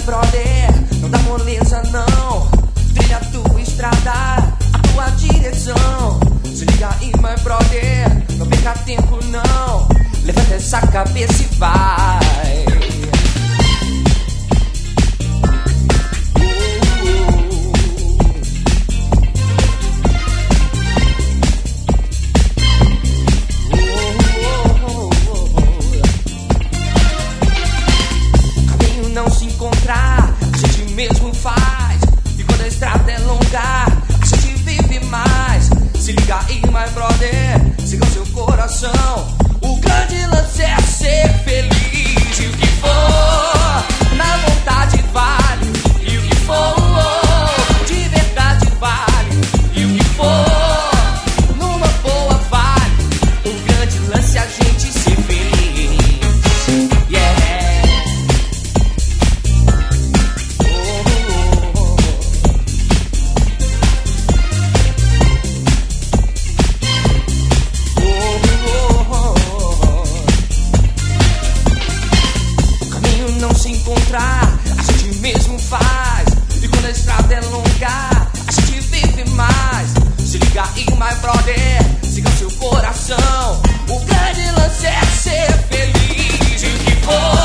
brother, não dá moleza não. Trilha a tua estrada, a tua direção. Se liga aí, my brother, não perca tempo não. Levanta essa cabeça e vai. Caminho não se encontrar, a gente mesmo faz. E quando a estrada é longa, a gente vive mais. Se liga aí, my brother, siga o seu coração. O grande lance é ser feliz. E o que for, na vontade vale. E o que for, de verdade vale. E o que for, numa boa vale. O grande lance é a gente ser feliz. Yeah. O caminho não se encontrar, a gente mesmo faz. E quando a estrada é longa, a gente vive mais. Se liga aí, my brother, siga o seu coração. O grande lance é ser feliz. E o que for,